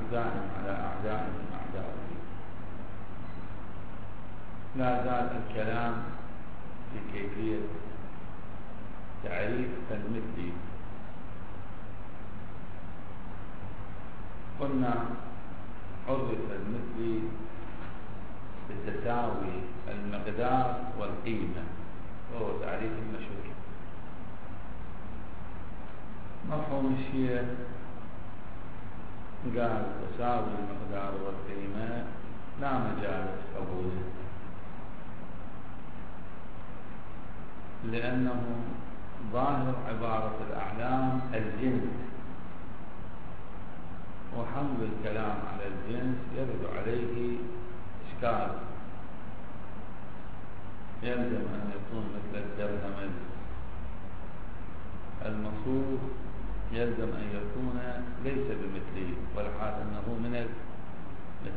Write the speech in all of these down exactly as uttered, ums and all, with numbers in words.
الدائم على أعدائهم أعداء الدين. لا زال الكلام في كيفية تعريف المثلي. قلنا عرف المثلي بتساوي المقدار والقيمة، وهو تعريف مشهور. مفهوم الشيء قال تساوي المقدار والقيمة لا مجال لقبوله، لأنه ظاهر عبارة الأعلام الجنس، وحمل الكلام على الجنس يرد عليه إشكال. يلزم أن يكون مثل الدرهم المصروف، يلزم أن يكون ليس بمثله، والحال أنه من المثل.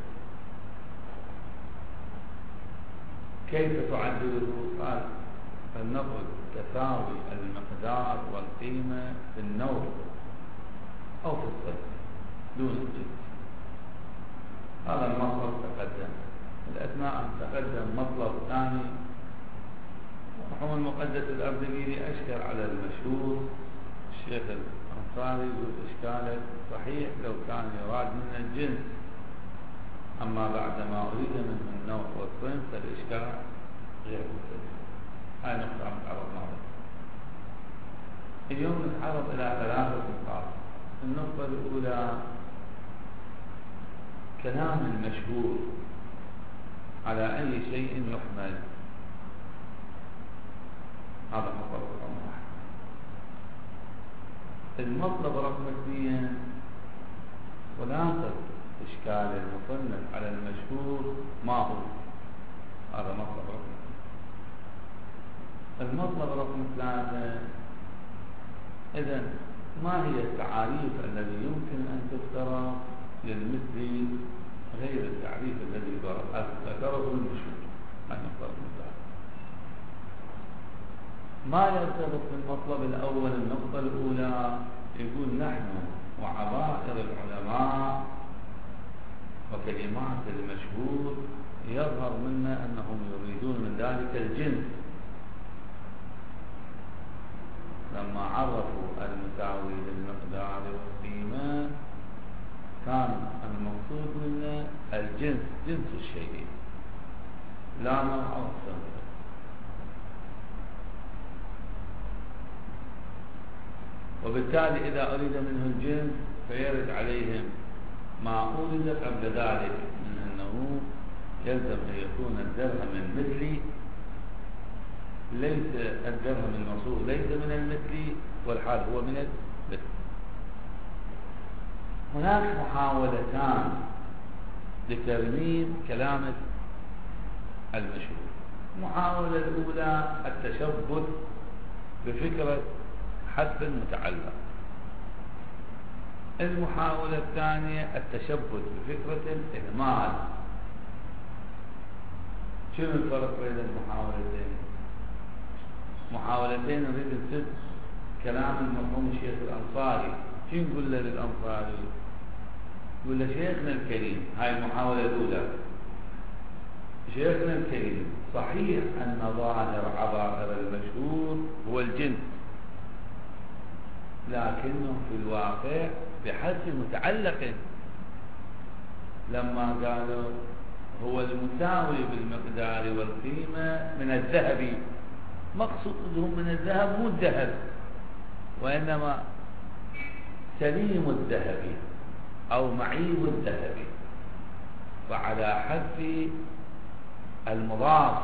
كيف تعدله؟ قال فلنقل تساوي المقدار والقيمة في النوع أو في الصفة دون الجنس. هذا المطلب تقدم. الأثناء أن تقدم مطلب ثاني، وحكم المقدس الأردبيلي أشكر على المشهور الشيخ الأنصاري والإشكال صحيح لو كان يراد من الجنس، أما بعد ما أريد منه النوع والصنف فالإشكال غير مختلف. هاي نقطة متعرضنا عليها. اليوم نتعرض إلى ثلاثة نقاط. النقطة الأولى كلام المشهور على أي شيء يحمل. هذا مطلب رقم واحد. المطلب رقم اثنين خلاصة إشكال المصنف على المشهور ما هو. هذا مطلب رقم اثنين. المطلب رقم ثلاثة، إذن ما هي التعاريف الذي يمكن أن تفترض للمثل غير التعريف الذي ذكره المشهور؟ هذا المطلب الثالث. ما يرتبط بالمطلب الأول النقطة الأولى، يقول نحن وعبائر العلماء وكلمات المشهور يظهر منا أنهم يريدون من ذلك الجنس. لما عرفوا المساوي للمقدار والقيمة كان المقصود منه الجنس، جنس الشيء لا نوع أو صنف. وبالتالي إذا أريد منه الجنس فيرد عليهم ما أولد قبل ذلك من أنه يلزم أن يكون الدرهم المثلي، ليس الدرهم المصروف ليس من المثلي، والحال هو من المثل. هناك محاولتان لترميم كلام المشهور. المحاولة الأولى التشبث بفكرة حذف المتعلق. المحاولة الثانية التشبث بفكرة الإهمال. شنو الفرق بين المحاولتين؟ محاولتين نريد نسد كلام المرحوم الشيخ الأنصاري. شو نقول له للأنصاري؟ نقول له شيخنا الكريم، هاي المحاولة الأولى، شيخنا الكريم صحيح أن ظاهر عبائر المشهور هو الجنس، لكنه في الواقع بحذف متعلق. لما قالوا هو المساوي بالمقدار والقيمة من الذهب، مقصودهم من الذهب مو الذهب، وإنما سليم الذهب أو معيب الذهب، فعلى حذف المضاف،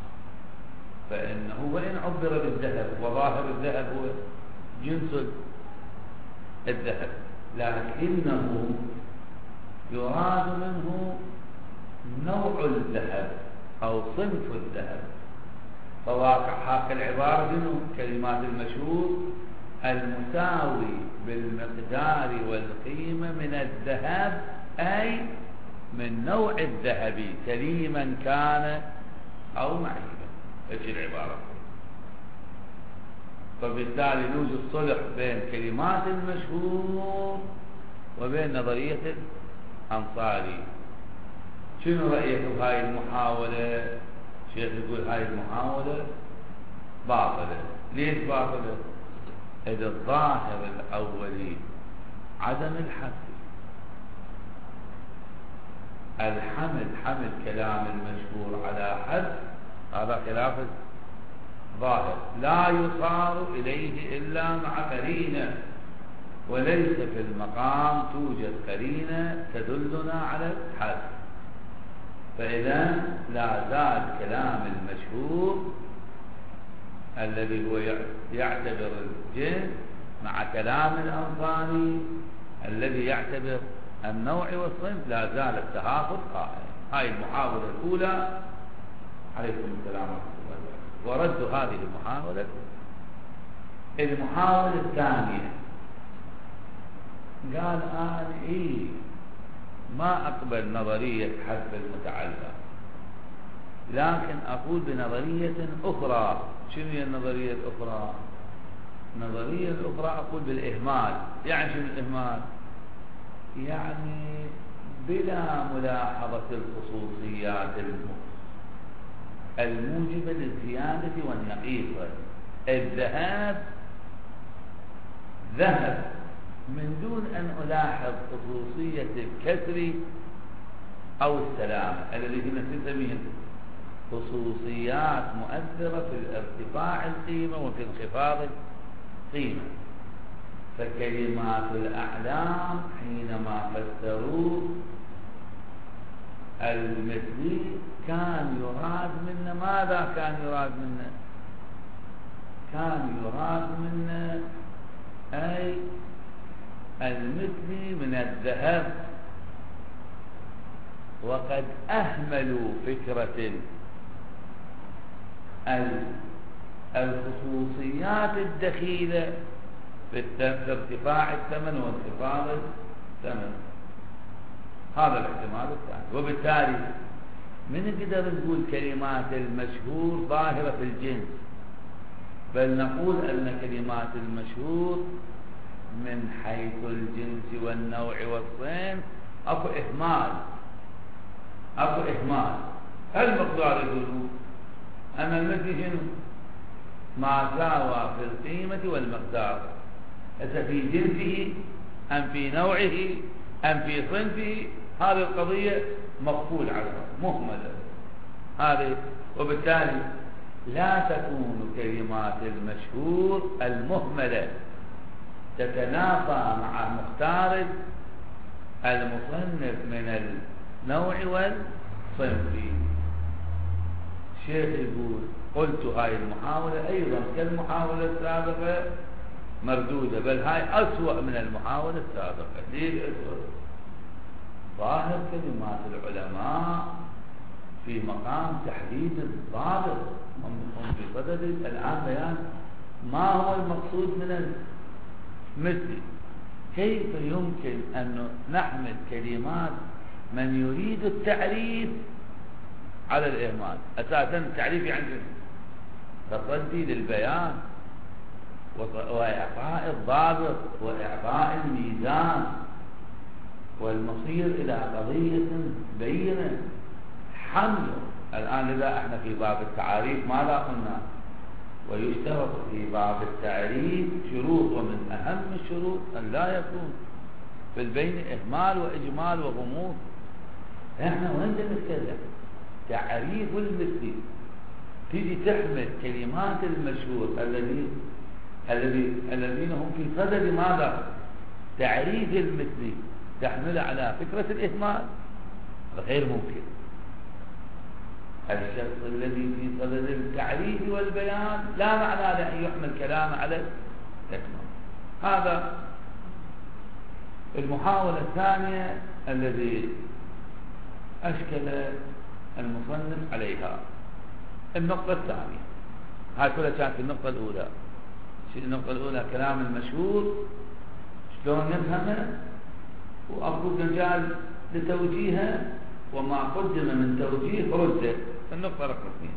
فإنه وإن عبر بالذهب وظاهر الذهب هو جنس الذهب، لكنه يراد منه نوع الذهب أو صنف الذهب. فواقع حق العبارة منه كلمات المشهور المساوي بالمقدار والقيمة من الذهب، أي من نوع الذهب سليما كان أو معيبا. هذه العبارة. فبالتالي نوجد صلح بين كلمات المشهور وبين نظرية أنصاري، شنو رأيك بهاي المحاولة؟ شيخ يقول هاي المحاولة باطلة. ليش باطلة؟ إذا الظاهر الأولي عدم الحد، الحمل حمل كلام المشهور على حد هذا خلاف ظاهر، لا يصار إليه إلا مع قرينة، وليس في المقام توجد قرينة تدلنا على الحد. فإذا لا زال كلام المشهور الذي هو يعتبر الجنس مع كلام الأنصاري الذي يعتبر النوع والصنف لا زال التهافت قائم. هاي المحاولة الأولى عليكم السلام ورحمة الله. ورد هذه المحاولة. المحاولة الثانية قال أنا إيه ما أقبل نظرية حذف المتعلق، لكن أقول بنظرية أخرى. شنو هي النظرية الأخرى؟ النظرية الأخرى أقول بالإهمال. يعني شنو الإهمال؟ يعني بلا ملاحظة الخصوصيات الموجبة للزيادة والنقيصة. الذهاب ذهب من دون أن ألاحظ خصوصية الكسر أو السلامة الذي هنا نسميه خصوصيات مؤثرة في ارتفاع القيمة وفي انخفاض القيمة. فكلمات الأعلام حينما فسروا المثلي كان يراد منا ماذا؟ كان يراد منا كان يراد منا أي المثلي من الذهب، وقد أهملوا فكرة الخصوصيات الدخيلة في ارتفاع الثمن وانخفاض الثمن. هذا الاحتمال الثاني. وبالتالي من نقدر نقول كلمات المشهور ظاهرة في الجنس، بل نقول أن كلمات المشهور من حيث الجنس والنوع والصنف أكو إهمال أكو إهمال. المقدار يقولون أما المثل شنو؟ ما ساوى في القيمة والمقدار، إذا في جنسه أم في نوعه أم في صنفه، هذه القضية مغفول عنها مهملة هذه. وبالتالي لا تكون كلمات المشهور المهملة تتنافى مع مختار المصنف من النوع والصنف. الشيخ يقول قلت هاي المحاولة أيضا كالمحاولة السابقة مردودة، بل هاي أسوأ من المحاولة السابقة. ليش أسوأ؟ ظاهر كلمات العلماء في مقام تحديد الضابط، هم في صدد الآن بيان ما هو المقصود من المثل. كيف يمكن أن نحمل كلمات من يريد التعريف على الإهمال؟ أساسا التعريف يعني تصدي للبيان وإعطاء الضابط وإعطاء الميزان والمصير إلى قضية بينة حمل. الآن لذا احنا في باب التعاريف ماذا قلنا؟ ويشترط في باب التعريف شروط، ومن أهم الشروط أن لا يكون في البين إهمال وإجمال وغموض. احنا وين نتكلم؟ تعريف المثلي تيجي تحمل كلمات المشهور الذي الذي الذين هم في صدد ماذا؟ تعريف المثلي، تحمل على فكرة الإهمال، غير ممكن. الشخص الذي في صدد التعريف والبيان لا معنى لأن يحمل كلام على الإتمام. هذا المحاولة الثانية الذي أشكل المصنف عليها. النقطة الثانية هاي كلها كانت النقطة الأولى. النقطة الأولى كلام المشهور شلون نفهمه وأكو مجال لتوجيهه، وما قدم من توجيه رده. النقطة رقم اثنين،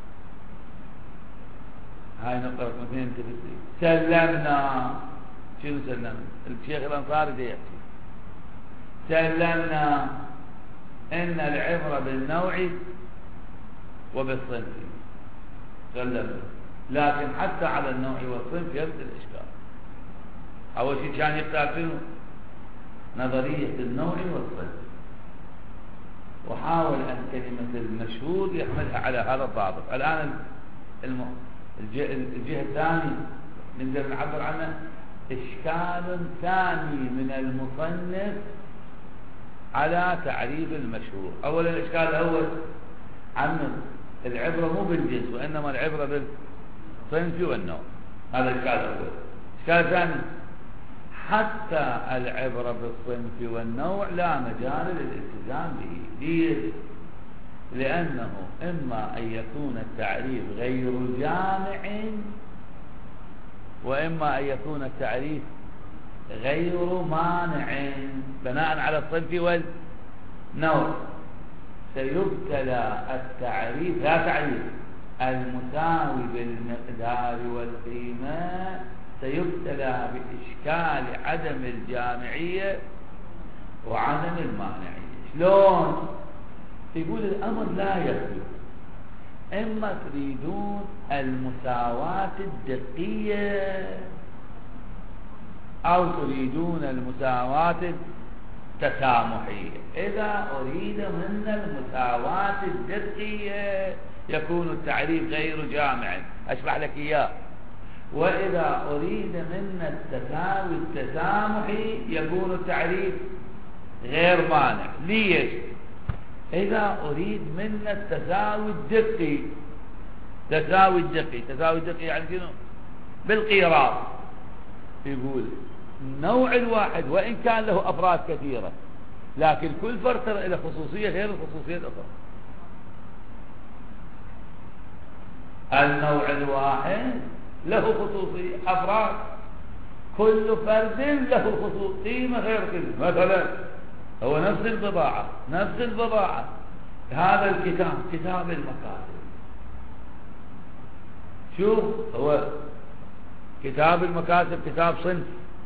هاي نقطة رقم اثنين تبدي سلمنا. شنو سلمنا؟ الشيخ الأنصاري دي يحكي سلمنا إن العبرة بالنوع وبالصنف، سلمنا، لكن حتى على النوع والصنف يبدأ الإشكال. أول شيء كان يختار نظرية النوع والصنف، وحاول أن كلمة المشهود يحملها على هذا الضابط. الآن الم... الجهة, الجهة الثانية نقدر نعبر عنها إشكال ثاني من المصنف على تعريف المشهور. أولا الإشكال الأول عن العبرة مو بالجنس وإنما العبرة بالصنف والنوع، هذا الإشكال الأول. الإشكال الثاني حتى العبرة بالصنف والنوع لا مجال للالتزام به. ليش؟ لأنه إما أن يكون التعريف غير جامع، وإما أن يكون التعريف غير مانع. بناء على الصنف والنوع سيبتلى التعريف، لا تعريف المساوي بالمقدار والقيمة، سيبتلى بإشكال عدم الجامعية وعدم المانعية. شلون؟ يقول الأمر لا يخلو، إما تريدون المساواة الدقية أو تريدون المساواة التسامحية. إذا أريد منا المساواة الدقية يكون التعريف غير جامع، أشرح لك إياه. وإذا أريد منا التساوي التسامحي يكون التعريف غير مانع. ليش؟ إذا أريد منا التساوي الدقي، تساوي الدقي، تساوي الدقي يعني شنو؟ بالقيراط. يقول النوع الواحد وإن كان له أفراد كثيرة لكن كل فرد ترى له خصوصية غير الخصوصية الأخرى. النوع الواحد له خصوصية أفراد، كل فرد له خصوصية قيمة غير قيمة. مثلا هو نفس البضاعة، نفس البضاعة، هذا الكتاب كتاب المكاتب، شوف هو كتاب المكاتب كتاب صنف،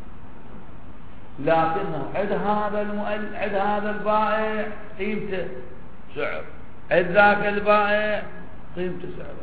لكنه عند هذا المؤلف، عند هذا البائع قيمته سعر، عند ذاك البائع قيمته سعر.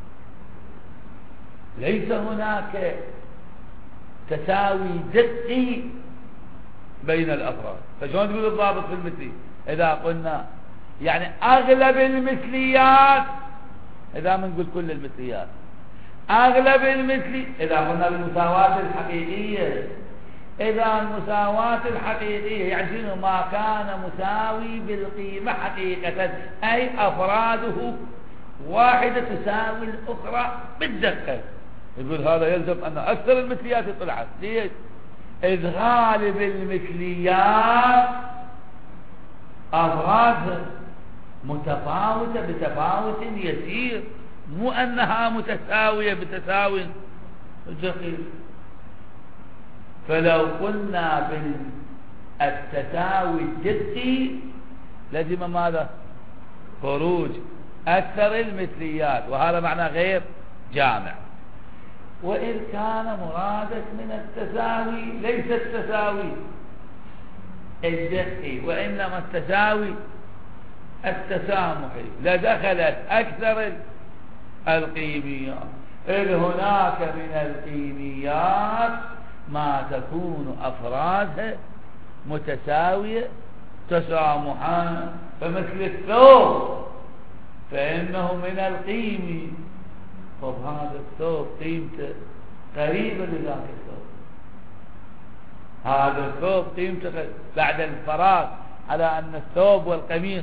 ليس هناك تساوي دقي بين الأفراد. فشلون تقول الضابط في المثلي؟ إذا قلنا يعني أغلب المثليات، إذا ما نقول كل المثليات، أغلب المثلي، إذا قلنا بالمساواة الحقيقية، إذا المساواة الحقيقية يعني شنو؟ ما كان مساوي بالقيمة حقيقة، أي أفراده واحدة تساوي الأخرى بالدقة. يقول هذا يلزم أن أكثر المثليات طلعت. ليش؟ إذ غالب المثليات أفراد متفاوتة بتفاوت يسير، مو أنها متساوية بتساوي دقيق. فلو قلنا بالتساوي الدقي لازم ماذا؟ خروج أكثر المثليات، وهذا معنى غير جامع. وإن كان مرادك من التساوي ليس التساوي الدقي وإنما التساوي التسامحي لدخلت أكثر القيميات. إذ هناك من القيميات ما تكون أفرادها متساوية تسامحا، فمثل الثوب فإنه من القيمي، طب هذا الثوب قيمته قريبة لذاك الثوب، هذا الثوب قيمته بعد الفراغ على أن الثوب والقميص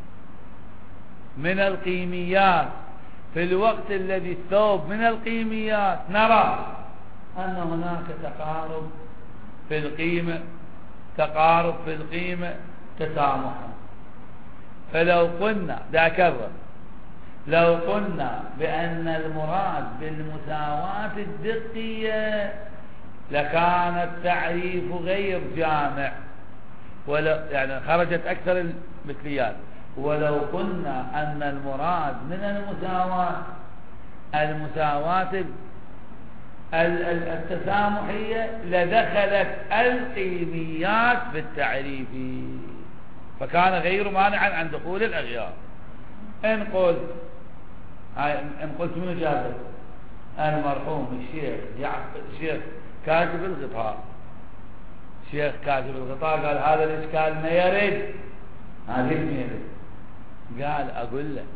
من القيميات، في الوقت الذي الثوب من القيميات نرى أن هناك تقارب في القيمة، تقارب في القيمة تسامحا. فلو قلنا دا كرر، لو قلنا بأن المراد بالمساواة الدقية لكان التعريف غير جامع، ولو يعني خرجت أكثر المثليات. ولو قلنا أن المراد من المساواة المساواة التسامحية لدخلت القيميات في التعريف، فكان غير مانعا عن دخول الأغيار. إن قلت إن قلت منو جابر؟ المرحوم الشيخ الشيخ كاتب الغطاء، الشيخ كاتب الغطاء قال هذا الإشكال ما يرد، هذا ما يرد. قال أقول له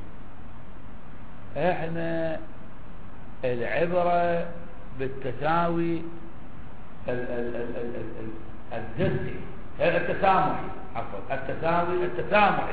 إحنا العبرة بالتساوي الجزئي التسامحي، عفوا التساوي التسامحي،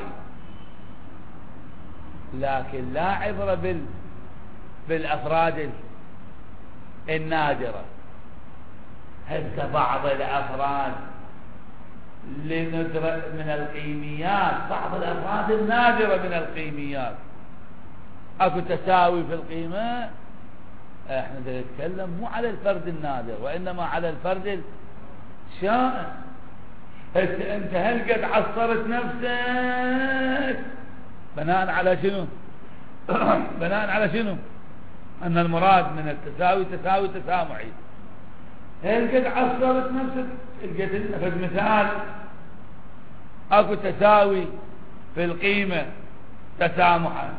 لكن لا عبرة بال بالأفراد النادرة. هسه بعض الأفراد لندرة من القيميات، بعض الأفراد النادرة من القيميات أكو تساوي في القيمة، احنا نتكلم مو على الفرد النادر وإنما على الفرد الشائع. هسه انت هل قد عصرت نفسك بناء على شنو؟ بناء على شنو؟ أن المراد من التساوي تساوي تسامحي. هل قد عصرت نفسك؟ لقيت لنا مثال اكو تساوي في القيمة تسامحا،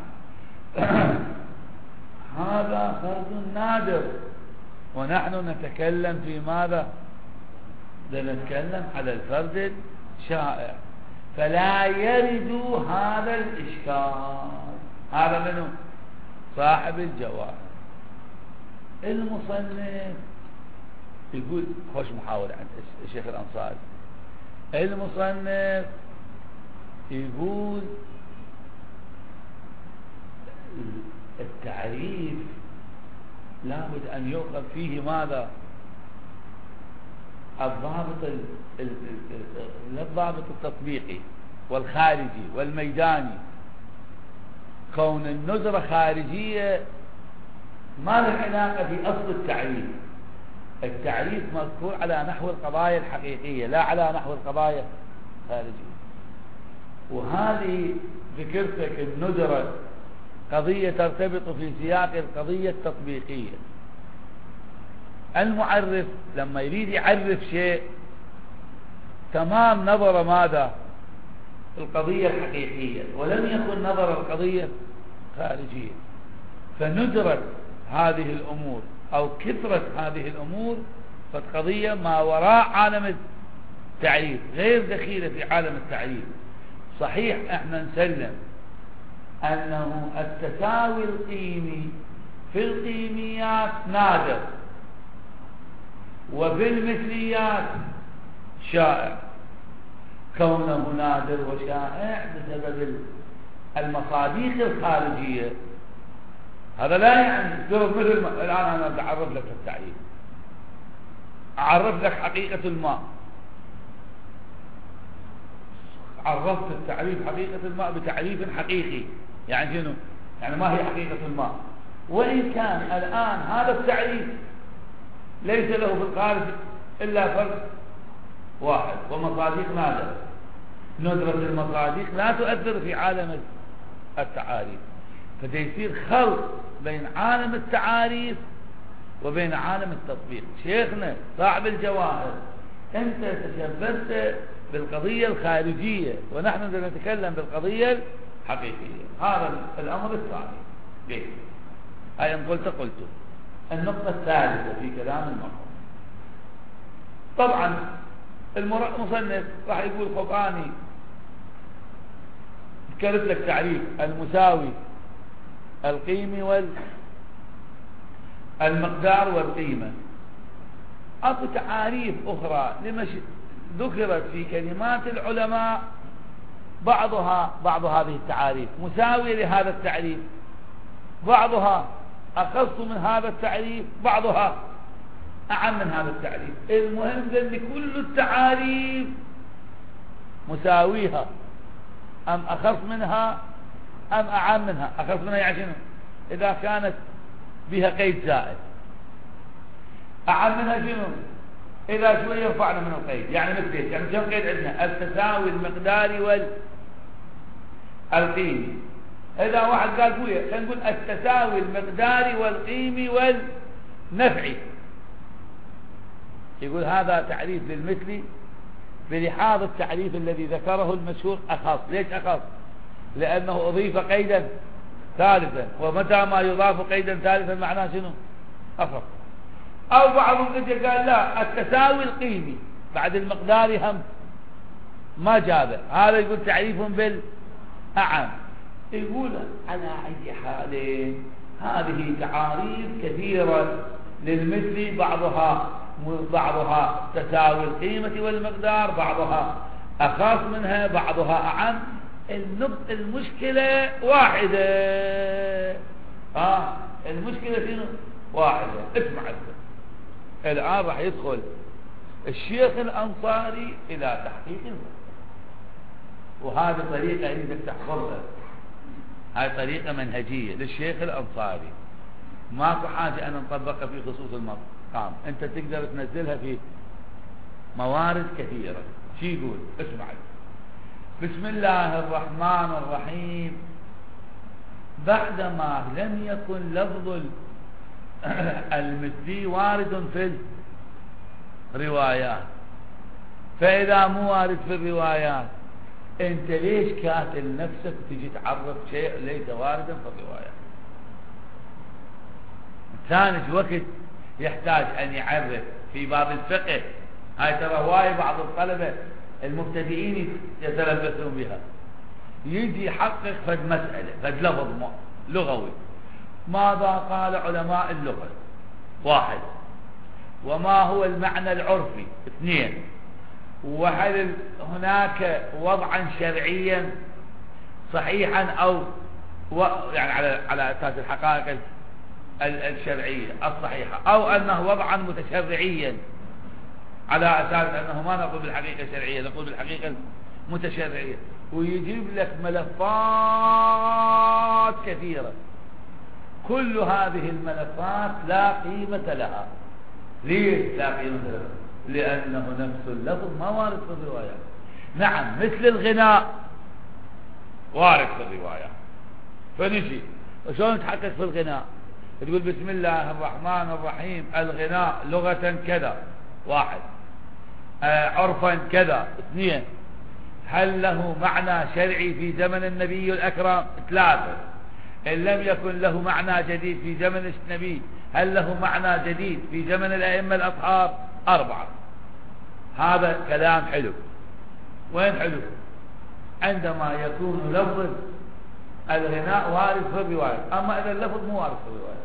هذا فرد نادر، ونحن نتكلم في ماذا؟ لنتكلم على الفرد الشائع، فلا يرد هذا الإشكال. هذا منه صاحب الجواب. المصنف يقول خوش محاولة عند الشيخ الأنصاري، المصنف يقول التعريف لابد أن يؤخذ فيه ماذا؟ الضابط الضابط التطبيقي والخارجي والميداني. كون النظرة خارجية ما له علاقة في أصل التعريف. التعريف مذكور على نحو القضايا الحقيقية لا على نحو القضايا الخارجية. وهذه ذكرتك النظرة قضية ترتبط في سياق القضية التطبيقية. المعرف لما يريد يعرف شيء تمام نظر ماذا؟ القضية الحقيقية، ولم يكن نظر القضية خارجية. فندرت هذه الأمور أو كثرة هذه الأمور فالقضية ما وراء عالم التعريف، غير دخيلة في عالم التعريف. صحيح احنا نسلم أنه التساوي القيمي في القيميات نادر وفي المثليات شائع. كونه نادر وشائع بسبب المصادق الخارجية، هذا لا يعني افترض مثل ما الآن أنا أتعرف لك التعريف، أعرف لك حقيقة الماء، عرفت التعريف حقيقة الماء بتعريف حقيقي. يعني شنو؟ يعني ما هي حقيقة الماء؟ وإن كان الآن هذا التعريف ليس له في الخارج إلا فرد واحد ومصادق نادرة. ندرة المصادق لا تؤثر في عالم التعاريف، فيصير خلط بين عالم التعاريف وبين عالم التطبيق. شيخنا صاحب الجواهر انت تشبثت بالقضية الخارجية ونحن نتكلم بالقضية الحقيقية. هذا الأمر الثاني. ليه؟ أي أن قلت قلت النقطة الثالثة في كلام المرحوم. طبعا المصنف راح يقول خطاني ذكرت لك تعريف المساوي القيمي والمقدار والقيمة. أكو تعاريف أخرى لما ذكرت في كلمات العلماء، بعضها بعض هذه التعاريف مساوية لهذا التعريف، بعضها أخص من هذا التعريف، بعضها أعم من هذا التعريف. المهم أن كل التعاريف مساويها أم أخص منها أم أعم منها. أخص منها يعني شنو؟ إذا كانت بها قيد زائد. أعم منها شنو؟ إذا شوية يرفعنا من القيد. يعني مثل يعني كم قيد عندنا؟ التساوي المقداري والقيمي. إذا واحد قال قوية خلينا نقول التساوي المقداري والقيمي والنفعي، يقول هذا تعريف للمثل بلحاظ التعريف الذي ذكره المشهور أخص. ليش أخص؟ لأنه أضيف قيدا ثالثا، ومتى ما يضاف قيدا ثالثا معناه شنو؟ أخص. أو بعضهم قد قال لا، التساوي القيمي بعد المقدار هم ما جابه، هذا يقول تعريف بالأعم. يقول على أي حال هذه تعاريف كثيرة للمثل، بعضها بعضها تساوي القيمة والمقدار، بعضها أخص منها، بعضها أعم. المشكلة واحدة. آه المشكلة شنو؟ واحدة. اسمع الآن راح يدخل الشيخ الأنصاري إلى تحقيق المثل، وهذه طريقة عندك تحفظها، هاي طريقة منهجية للشيخ الأنصاري، ماكو حاجة أن نطبقها في خصوص المقام، أنت تقدر تنزلها في موارد كثيرة. شو يقول؟ اسمع: بسم الله الرحمن الرحيم، بعدما لم يكن لفظ المثلي وارد في الروايات، فإذا مو وارد في الروايات انت ليش كاتل نفسك تجي تعرف شيء ليس واردا في الروايات؟ ثاني وقت يحتاج ان يعرف في باب الفقه، هاي ترى هواي بعض الطلبة المبتدئين يتلبسون بها، يجي يحقق فد مسألة فد لفظ لغوي، ماذا قال علماء اللغة؟ واحد. وما هو المعنى العرفي؟ اثنين. وهل هناك وضعا شرعيا صحيحا او و... يعني على على اساس الحقائق الشرعيه الصحيحه، او انه وضعا متشرعيا على اساس انه ما نقول بالحقيقه الشرعيه، نقول بالحقيقه المتشرعيه، ويجيب لك ملفات كثيره، كل هذه الملفات لا قيمه لها. ليش لا قيمه لها؟ لأنه نفس اللفظ ما وارد في الروايات. نعم، مثل الغناء وارد في الروايات، فنجي شلون نتحقق في الغناء؟ تقول بسم الله الرحمن الرحيم، الغناء لغة كذا، واحد. آه عرفا كذا، اثنين. هل له معنى شرعي في زمن النبي الأكرم؟ ثلاثة. إن لم يكن له معنى جديد في زمن النبي، هل له معنى جديد في زمن الأئمة الأطهار؟ أربعة. هذا كلام حلو. وين حلو؟ عندما يكون لفظ الغناء وارد في الرواية، أما إذا اللفظ مو وارد في الرواية،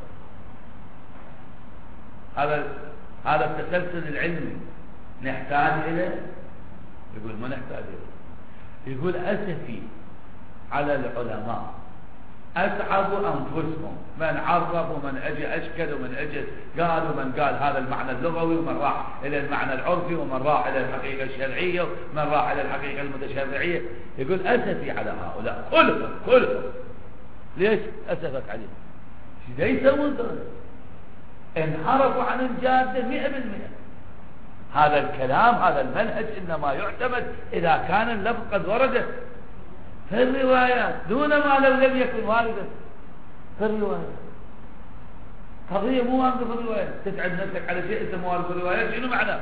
هذا هذا التسلسل العلمي نحتاج إليه. يقول ما نحتاج إليه. يقول أسفي على العلماء، أتعبوا أنفسهم، من عرف ومن أجي أشكل ومن أجي قال ومن قال هذا المعنى اللغوي، ومن راح إلى المعنى العرفي، ومن راح إلى الحقيقة الشرعية، ومن راح إلى الحقيقة المتشرعية. يقول أسفي على هؤلاء كلهم كلهم. ليش أسفت عليهم؟ شو يسوون دول؟ انحرفوا عن الجادة مئة بالمئة. هذا الكلام، هذا المنهج إنما يعتمد إذا كان اللفظ قد ورد في الروايات، دون ما لو لم يكن واردا في الروايات. قضية مو وارده في الروايات، تتعب نفسك على شيء اسمه وارد في الروايات، شنو معناه؟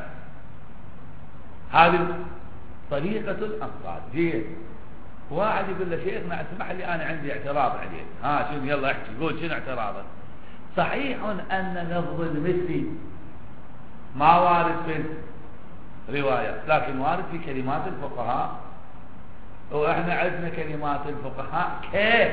هذه طريقة الأنصار. جيد واحد يقول له شيخنا اسمح لي أنا عندي اعتراض عليك. ها شنو؟ يلا احكي، قول شنو اعتراضك؟ صحيح أن لفظ المثل ما وارد في الروايات، لكن وارد في كلمات الفقهاء، واحنا عندنا كلمات الفقهاء كيف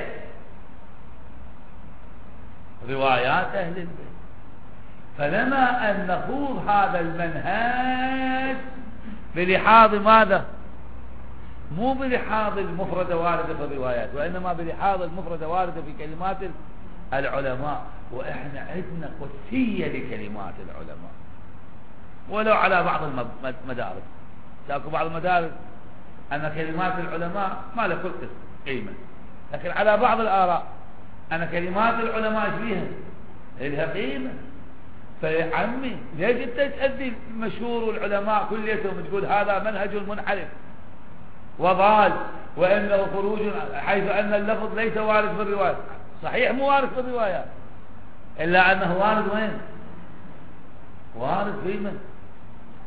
روايات اهل البيت. فلما ان نخوض هذا المنهج بلحاظ ماذا؟ مو بلحاظ المفردة واردة في الروايات، وانما بلحاظ المفردة واردة في كلمات العلماء، واحنا عندنا قدسية لكلمات العلماء، ولو على بعض المدارس. تاكو بعض المدارس أن كلمات العلماء ما لها كل قيمة، لكن على بعض الآراء أن كلمات العلماء فيها لها قيمة. فيا عمي ليش أنت تأدي مشهور العلماء كليتهم تقول هذا منهج منحرف وضال، وإنه خروج، حيث أن اللفظ ليس وارد في الروايات؟ صحيح مو وارد في الروايات، إلا أنه وارد وين؟ وارد في من؟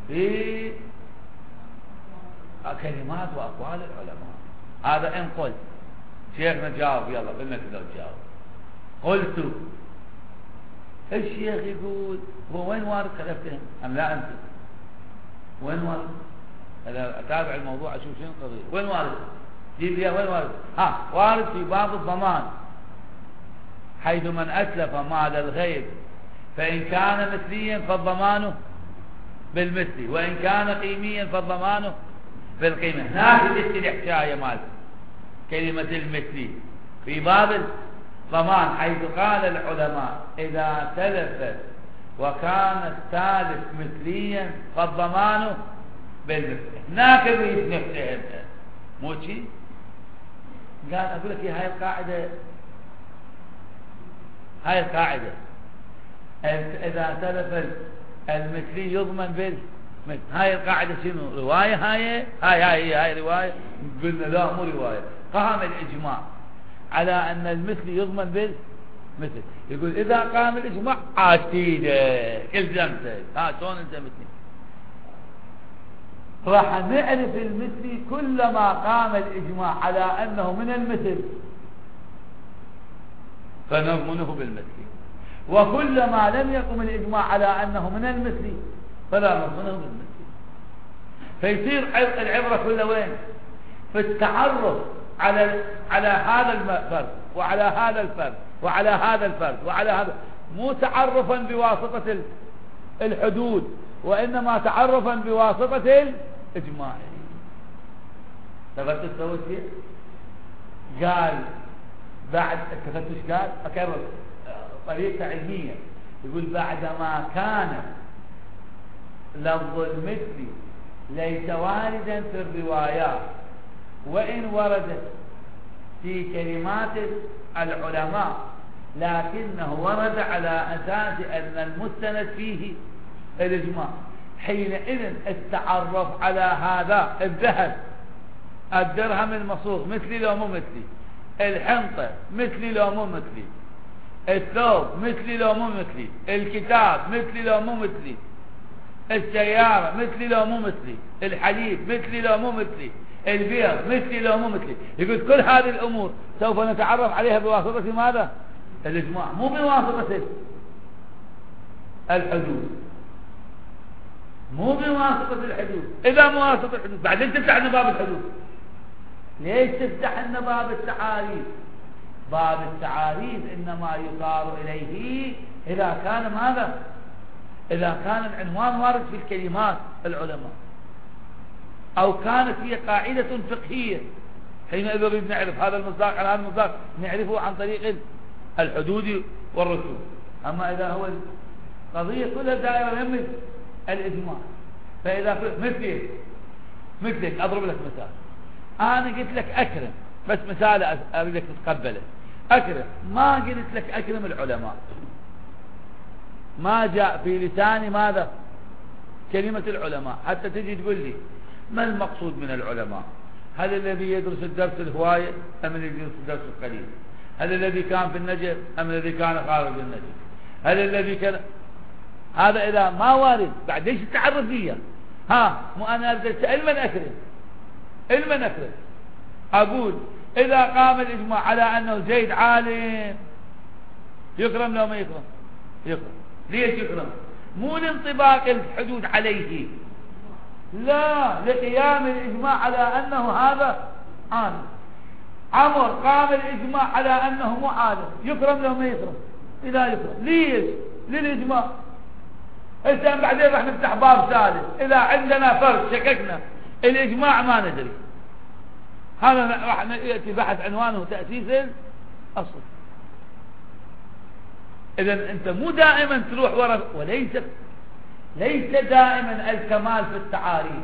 في كلمات وأقوال العلماء. هذا إن قلت شيخنا جاوب، يلا قلنا كذا جاوب. قلت الشيخ يقول هو وين وارد خلفتهم أم لا أنت؟ وين وارد؟ أنا أتابع الموضوع أشوف شنو القضية. وين وارد؟ جيب لي وين وارد؟ ها وارد في باب الضمان، حيث من أتلف مال الغير فإن كان مثليا فالضمان بالمثل، وإن كان قيميا فالضمان بالقيمة. هناك الاستحشاء يا مال كلمة المثلي في باب الضمان، حيث قال العلماء إذا تلفت وكان التالف مثليا فالضمان بالمثل. هناك الرئيس نفسه مو شيء قال أقول لك هاي القاعدة، هاي القاعدة إذا تلف المثلي يضمن بالمثل. هاي القاعدة شنو؟ رواية؟ هاي هاي هاي هاي رواية؟ قلنا لا مو رواية. قام الإجماع على أن المثل يضمن بالمثل. يقول إذا قام الإجماع عاشتيدك الزمتك. ها شلون الزمتني؟ راح نعرف المثلي كلما قام الإجماع على أنه من المثل فنضمنه بالمثل، وكلما لم يقم الإجماع على أنه من المثل فلا نضمنه بالمثل. فيصير العبرة كلها وين؟ في التعرف على على هذا الفرد وعلى هذا الفرد وعلى هذا الفرد وعلى هذا، مو تعرفا بواسطة الحدود، وإنما تعرفا بواسطة الإجماع. تفتش سويت شيء؟ قال بعد التفتش قال أكرر طريقة علمية، يقول بعدما كان لفظ المثل ليس واردا في الروايات، وإن وردت في كلمات العلماء لكنه ورد على أساس أن المستند فيه الإجماع، حينئذ التعرف على هذا الذهب الدرهم المصوغ مثلي لو مو مثلي، الحنطة مثلي لو مو مثلي، الثوب مثلي لو مو مثلي، الكتاب مثلي لو مو مثلي، السيارة مثلي لو مو مثلي، الحليب مثلي لو مو مثلي، البيض مثلي لو مو مثلي. يقول كل هذه الأمور سوف نتعرف عليها بواسطة ماذا؟ الإجماع، مو بواسطة الحدود، مو بواسطة الحدود. إذا مواسطة الحدود بعدين تفتح لنا باب الحدود. ليش تفتح لنا باب التعاريف؟ باب التعاريف إنما يصار إليه إذا كان ماذا؟ إذا كان العنوان وارد في الكلمات العلماء، أو كانت هي قاعدة فقهية، حينئذ نريد نعرف هذا المصداق على هذا المصداق نعرفه عن طريق الحدود والرسوم. أما إذا هو القضية كلها دائرة يمد الإجماع، فإذا مثلي مثلك أضرب لك مثال. أنا قلت لك أكرم، بس مثال أريدك تتقبله. أكرم، ما قلت لك أكرم العلماء، ما جاء في لساني ماذا؟ كلمة العلماء، حتى تجي تقول لي ما المقصود من العلماء؟ هل الذي يدرس الدرس الهواية أم الذي يدرس الدرس القليل؟ هل الذي كان في النجف أم الذي كان خارج النجف؟ هل الذي كان هذا؟ إذا ما وارد بعد ليش التعرف فيها؟ ها مو أنا أدرس علما أكرم، علما أكرم. أقول إذا قام الإجماع على أنه زيد عالم يكرم لو ما يكرم؟ يكرم. ليش يكرم؟ مو لانطباق الحدود عليه، لا، لقيام الإجماع على أنه هذا عالم. عمر قام الإجماع على أنه مو عالم، يكرم لو ما يكرم؟ لا يكرم. ليش؟ للإجماع. إذا بعدين راح نفتح باب ثالث، إذا عندنا فرق شككنا الإجماع ما ندري، هذا راح يأتي بحث عنوانه تأسيس الأصل. إذا أنت مو دائما تروح ورا، وليس ليس دائما الكمال في التعاريف،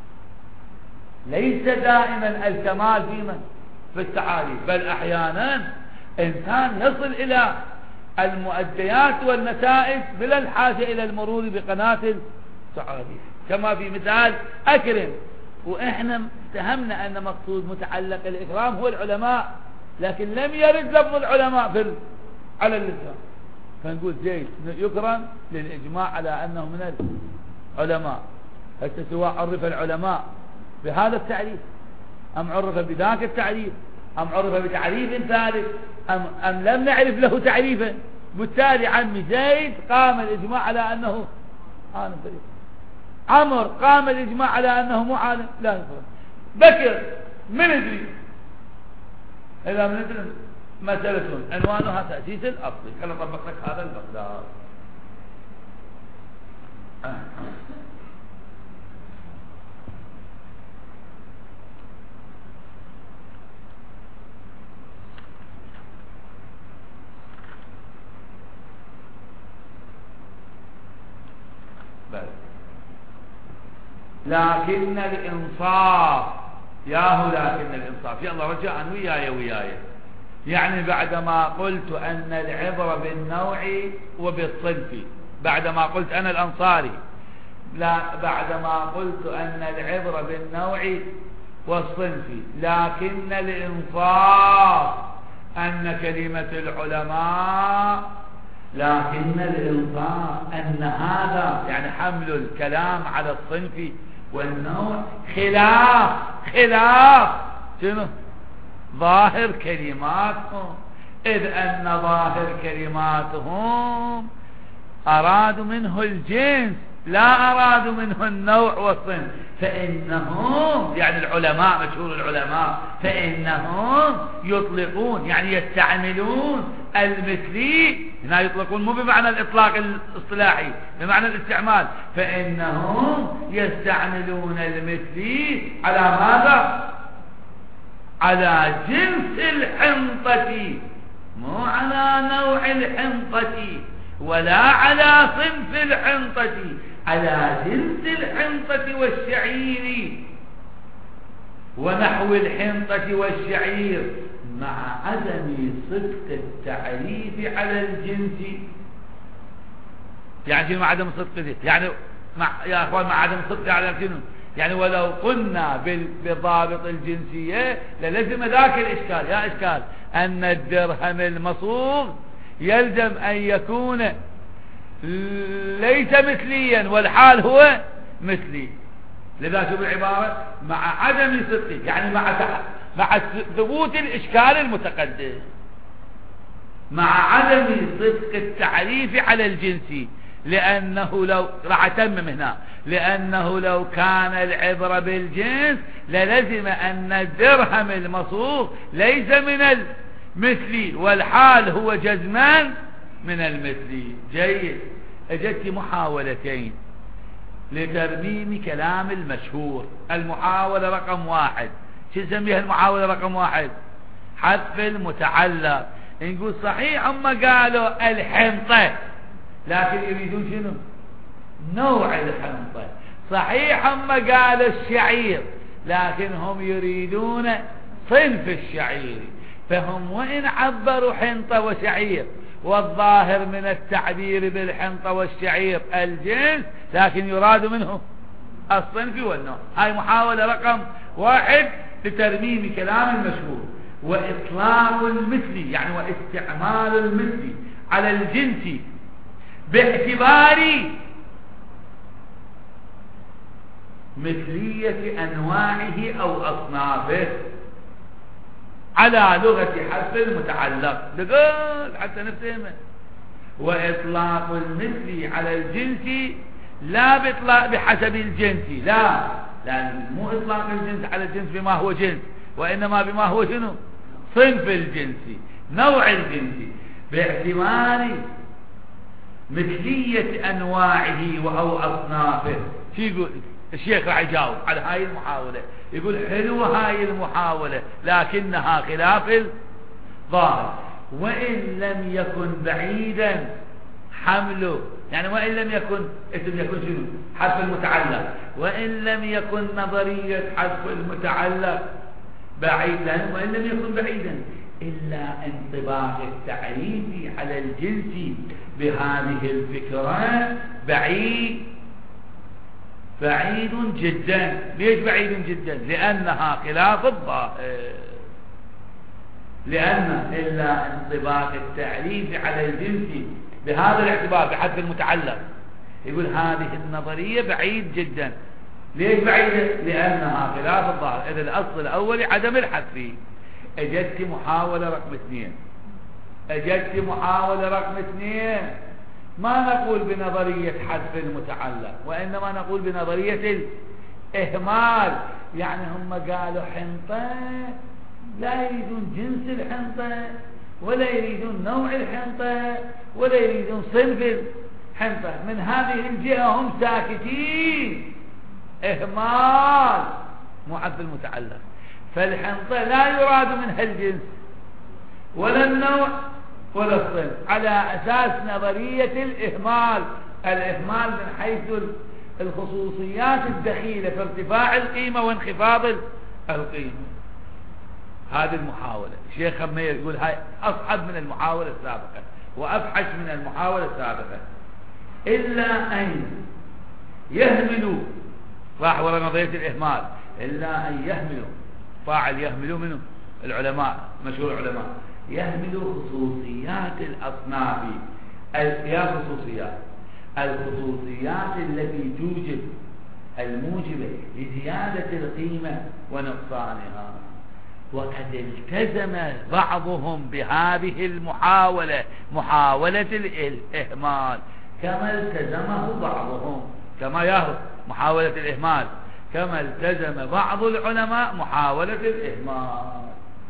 ليس دائما الكمال في من في التعاريف، بل أحيانا إنسان يصل إلى المؤديات والنتائج بلا الحاجة إلى المرور بقناة التعاريف، كما في مثال أكرم. وإحنا اتهمنا أن مقصود متعلق الإكرام هو العلماء، لكن لم يرد لفظ العلماء في على اللسان، فنقول زيد يكرم للإجماع على أنه من العلماء. هسه سواء عرف العلماء بهذا التعريف أم عرف بذاك التعريف أم عرف بتعريف ثالث أم, أم لم نعرف له تعريفا، بالتالي عمي زيد قام الإجماع على أنه عالم فريق، عمر قام الإجماع على أنه مو عالم لا يفرق، بكر من ندري. إذا من ندري مسألة عنوانها تأسيس الأصل. خلنا نطبق لك هذا المقدار. آه. لكن الإنصاف ياهو لكن الإنصاف يلا رجاء وياي وياي، يعني بعدما قلت أن العبرة بالنوع وبالصنف، بعدما قلت أنا الأنصاري لا بعدما قلت أن العبرة بالنوع والصنف، لكن الإنصاف أن كلمة العلماء لكن الإنصاف أن هذا يعني حمل الكلام على الصنف والنوع خلاف خلاف شنو ظاهر كلماتهم، إذ أن ظاهر كلماتهم أرادوا منه الجنس لا أرادوا منه النوع والصنف، فإنهم يعني العلماء مشهور العلماء فإنهم يطلقون يعني يستعملون المثلي، هنا يطلقون مو بمعنى الإطلاق الاصطلاحي بمعنى الاستعمال، فإنهم يستعملون المثلي على ماذا؟ على جنس الحنطة مو على نوع الحنطة ولا على صنف الحنطة، على جنس الحنطة والشعير ونحو الحنطة والشعير، مع عدم صدق التعريف على الجنس. يعني شنو مع عدم صدق؟ يعني مع يا اخوان مع عدم صدق على الجنس، يعني ولو قلنا بضابط الجنسية للزم ذاك الإشكال. يا إشكال أن الدرهم المصوغ يلزم أن يكون ليس مثليا والحال هو مثلي، لذا شوف العبارة مع عدم صدقه يعني مع مع ثبوت الإشكال المتقدم، مع عدم صدق التعريف على الجنس، لأنه لو راح أتمم هنا لأنه لو كان العبرة بالجنس للزم أن الدرهم المصوغ ليس من المثلي والحال هو جزمان من المثلي. جيد. اجت محاولتين لترميم كلام المشهور. المحاولة رقم واحد شو نسميها المحاولة رقم واحد؟ حذف المتعلق. نقول صحيح هم قالوا الحنطة لكن يريدون شنو؟ نوع الحنطة. صحيح هم قالوا الشعير لكن هم يريدون صنف الشعير، فهم وإن عبروا حنطة وشعير والظاهر من التعبير بالحنطة والشعير الجنس لكن يراد منه الصنف والنوع. هاي محاولة رقم واحد لترميم كلام المشهور. وإطلاق المثل يعني واستعمال المثل على الجنس باعتبار مثلية أنواعه أو أصنافه على لغة حذف المتعلق. دقل حتى نفهمه. وإطلاق المثل على الجنس لا بإطلاق بحسب الجنس، لا لأن مو إطلاق الجنس على الجنس بما هو جنس، وإنما بما هو شنو؟ صنف الجنس نوع الجنس باعتبار مثلية أنواعه أو أصنافه. شو يقول الشيخ؟ راح يجاوب على هاي المحاولة. يقول حلوة هاي المحاولة لكنها خلاف الظاهر، وإن لم يكن بعيدا حمله، يعني وإن لم يكن اسم يكون شنو؟ حذف المتعلق. وإن لم يكن نظرية حذف المتعلق بعيدا، وإن لم يكن بعيدا إلا انطباق التعريف على الجنس بهذه الفكرة بعيد بعيد جدا. ليش بعيد جدا؟ لأنها خلاف الظاهر. لأن إلا انطباق التعريف على الجنس بهذا الاعتبار بحذف المتعلق، يقول هذه النظرية بعيد جدا ليش بعيدة؟ لأنها خلاف الظاهر. إذا الأصل الأول عدم الحذف. اجت محاولة رقم اثنين اجت محاولة رقم اثنين ما نقول بنظرية حذف المتعلق، وإنما نقول بنظرية الإهمال. يعني هم قالوا حنطة، لا يريدون جنس الحنطة ولا يريدون نوع الحنطة ولا يريدون صنف الحنطة. من هذه الجهة هم ساكتين، إهمال مو حذف المتعلق. فالحنطة لا يراد منها الجنس ولا النوع ولا الصنف، على أساس نظرية الإهمال. الإهمال من حيث الخصوصيات الدخيلة في ارتفاع القيمة وانخفاض القيمة. هذه المحاولة الشيخ خمير يقول هاي أصعب من المحاولة السابقة وأفحش من المحاولة السابقة، إلا أن يهملوا، راح وراء نظرية الإهمال، إلا أن يهملوا، فاعل يهملوا منه العلماء، مشهور العلماء، يهملوا خصوصيات الأصناف. يا خصوصيات الخصوصيات التي توجب الموجبة لزيادة القيمة ونقصانها. وقد التزم بعضهم بهذه المحاولة، محاولة الإهمال، كما التزمه بعضهم، كما يهرب محاولة الإهمال، كما التزم بعض العلماء محاولة الإهمال.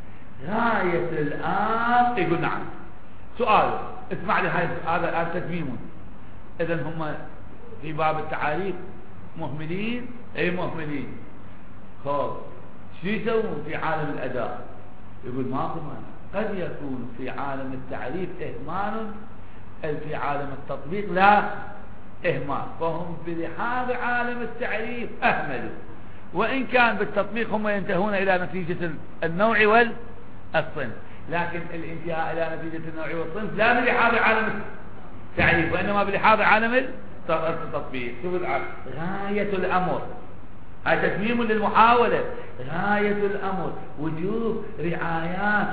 غاية الآن يقول نعم. سؤال اسمع لي، هذا الآن تتميم. إذن هم في باب التعاريف مهملين، أي مهملين. خب شو يسوون في عالم الأداء؟ يقول ماكو مانع، قد يكون في عالم التعريف إهمال، في عالم التطبيق لا إهمال، فهم بلحاظ عالم التعريف أهملوا، وإن كان بالتطبيق هم ينتهون إلى نتيجة النوع والصنف، لكن الانتهاء إلى نتيجة النوع والصنف لا بلحاظ عالم التعريف وإنما بلحاظ عالم التطبيق. شوف غاية الأمر، هذا تتميم للمحاولة. غاية الأمر وجوب رعايات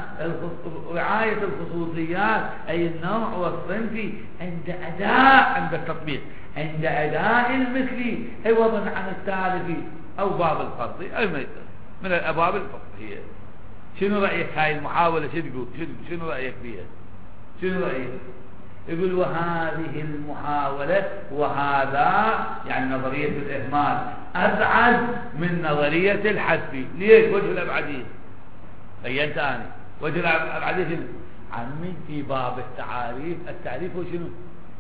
رعاية الخصوصيات أي النوع والصنف عند أداء عند التطبيق، عند أداء المثلي عوضا عن التالف أو باب الفرض أو من الأبواب الفقهية. شنو رأيك هاي المحاولة؟ شو تقول؟ شنو رأيك فيها؟ شنو رأيك؟ يقول وهذه المحاولة وهذا يعني نظرية الإهمال أبعد من نظرية الحذف. ليش؟ وجه الأبعدية أي ثاني وجه الأبعدية شنو؟ عمي في باب التعاريف، التعريف هو شنو؟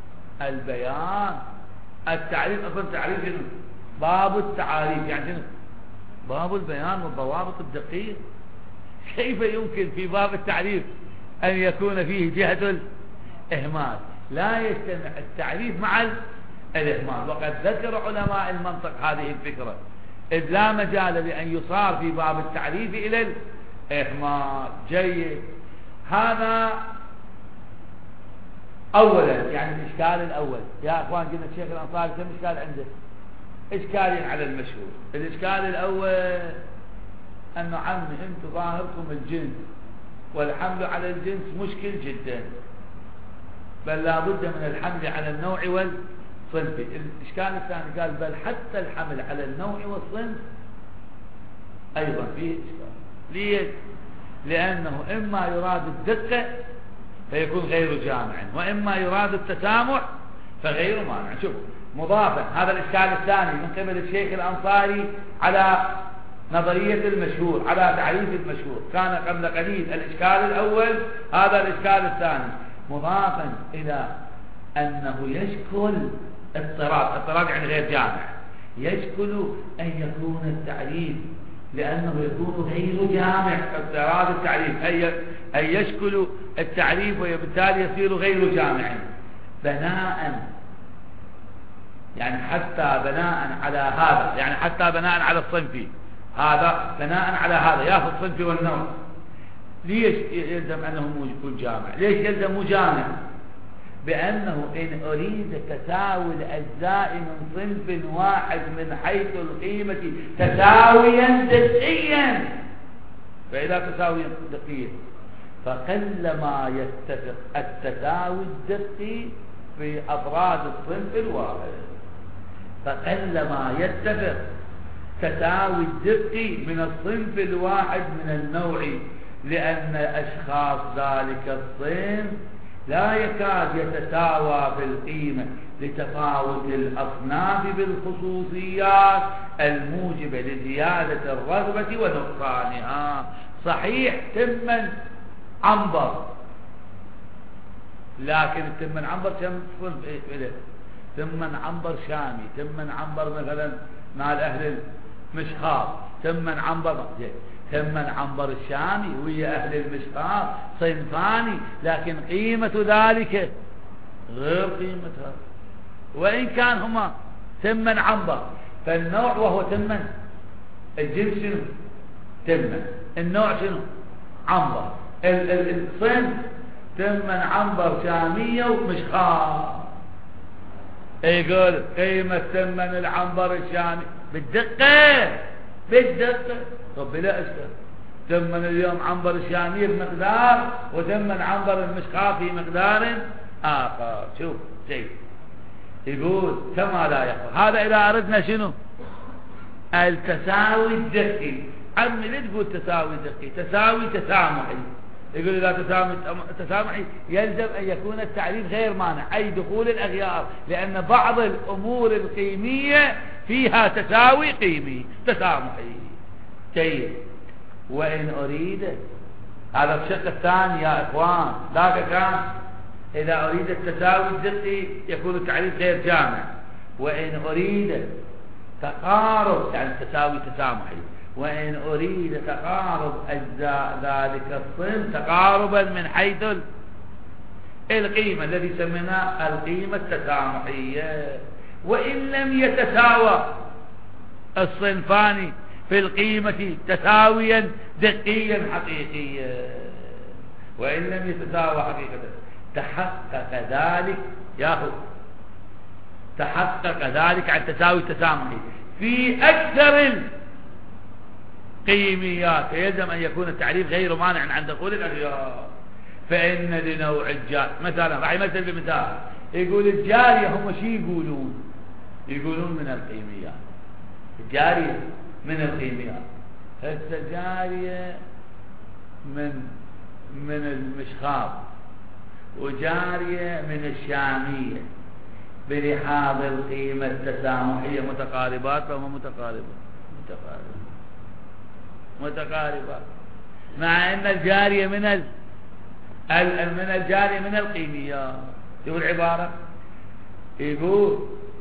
البيان. التعريف أصلا تعريف شنو؟ باب التعاريف يعني شنو؟ باب البيان والضوابط الدقيقة. كيف يمكن في باب التعريف أن يكون فيه جهة إهمال؟ لا يجتمع التعريف مع الإهمال. وقد ذكر علماء المنطق هذه الفكرة، إذ لا مجال بأن يصار في باب التعريف إلى الإهمال. جيد، هذا أولا يعني الإشكال الأول. يا أخوان قلنا الشيخ الأنصاري كم إشكال عنده؟ إشكالين على المشهور. الإشكال الأول أنه عمي أنتم ظاهركم الجنس، والحمل على الجنس مشكل جدا، بل لا بد من الحمل على النوع والصنف. الإشكال الثاني قال بل حتى الحمل على النوع والصنف أيضا فيه إشكال. ليش؟ لأنه إما يراد الدقة فيكون غير جامع، وإما يراد التسامح فغير مانع. شوف مضافا هذا الإشكال الثاني من قبل الشيخ الأنصاري على نظرية المشهور، على تعريف المشهور، كان قبل قليل الإشكال الأول، هذا الإشكال الثاني، مضافا إلى أنه يشكل اضطراب. اضطراب يعني غير جامع، يشكل أن يكون التعريف لأنه يكون غير جامع. اضطراب التعريف أي أن يشكل التعريف وبالتالي يصير غير جامع بناء، يعني حتى بناء على هذا، يعني حتى بناء على الصنف، هذا بناء على هذا ياخذ الصنف والنوع. ليش يلزم أنه يكون جامع؟ ليش يلزم مجامع؟ بأنه إن أريد تساوي الأجزاء من صنف واحد من حيث القيمة تساويا دقيا، فإذا تساوي دقيا فقلما يتفق التساوي الدقي في أفراد الصنف الواحد، فقلما يتفق تساوي الدقي من الصنف الواحد من النوع، لأن أشخاص ذلك الصنف لا يكاد يتساوى في القيمة لتفاوت الأصناف بالخصوصيات الموجبة لزيادة الرغبة ونقصانها. صحيح تمن عنبر، لكن تمن عنبر كم صنف إليه؟ تمن عنبر شامي، تمن عنبر مثلا مع الأهل المشخاص، تمن عنبر تمن عنبر الشامي ويا أهل المشخاص صنفاني، لكن قيمة ذلك غير قيمتها، وإن كان هما تمن عنبر. فالنوع وهو تمن، الجنس شنو؟ تمن، النوع شنو؟ عنبر. الصنف تمن عنبر شامية ومشخاص. يقول قيمة تمن العنبر الشامي بالدقة بالدقة. طب بلا أشكال، تمن اليوم عنبر الشامي بمقدار، وتمن عنبر المشخاص في مقدار آخر. شوف شيء يقول كما لا يقول. هذا إذا أردنا شنو؟ التساوي الدقي. عمي لا تقول تساوي دقي، تساوي تسامحي. يقول إذا تسامح تسامحي يلزم أن يكون التعريف غير مانع، أي دخول الأغيار، لأن بعض الأمور القيمية فيها تساوي قيمي تسامحي. جيد. وإن أريد، هذا الشق الثاني يا إخوان، ذاك كان إذا أريد التساوي الدقي يكون التعريف غير جامع. وإن أريد تقارب، يعني تساوي تسامحي، وإن أريد تقارب أجزاء ذلك الصنف تقاربا من حيث القيمة الذي سميناه القيمة التسامحية. وإن لم يتساوى الصنفان في القيمة تساويا دقيا حقيقيا، وإن لم يتساوى حقيقة تحقق ذلك ياخذ تحقق ذلك عن تساوي التسامحي في أكثر القيميات، فيلزم أن يكون التعريف غير مانع عن دخول الأغيار. فإن لنوع الجار مثلا، راح يمثل بمثال، يقول الجارية هم شي يقولون؟ يقولون من القيميات. الجارية من القيميات. هسه جارية من من المشخاص، وجارية من الشامية، بلحاظ القيمة التسامحية متقاربات فهم متقاربات متقاربات متقاربات مع أن الجارية من ال... من الجارية من القيميات. شوف العبارة، يقول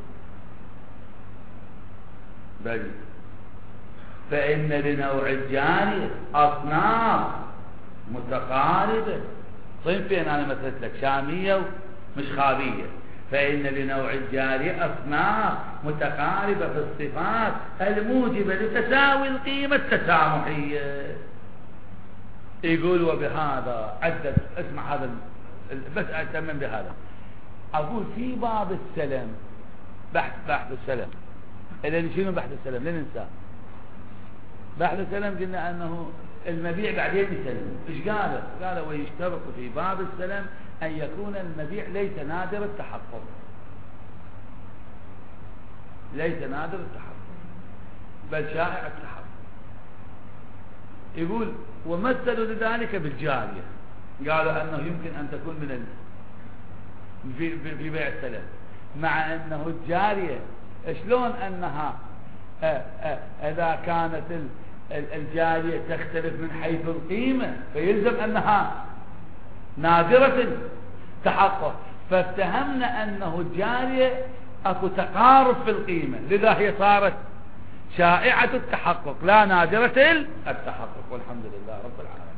بل فإن لنوع الجارية أصناف متقاربة. صنفين أنا مثلت لك، شامية ومشخابية. فإن لنوع الجارية أصناف متقاربة في الصفات الموجبة لتساوي القيمة التسامحية. يقول وبهذا عدد، اسمع هذا بس أتمم بهذا. أقول في باب السلم، بحث بحث السلم، إذا شنو بحث السلم؟ لا ننساه. بحث السلم قلنا أنه المبيع بعدين يسلم. إيش قال؟ قال ويشترط في باب السلم أن يكون المبيع ليس نادر التحقق، ليس نادر التحقق بل شائع التحقق. يقول ومثلوا لذلك بالجارية، قالوا أنه يمكن أن تكون من ال... في, في بيع السلم، مع أنه الجارية شلون أنها آآ آآ إذا كانت الجارية تختلف من حيث القيمة فيلزم أنها نادرة التحقق. فافتهمنا أنه الجارية أكو تقارب في القيمة، لذا هي صارت شائعة التحقق لا نادرة التحقق. والحمد لله رب العالمين.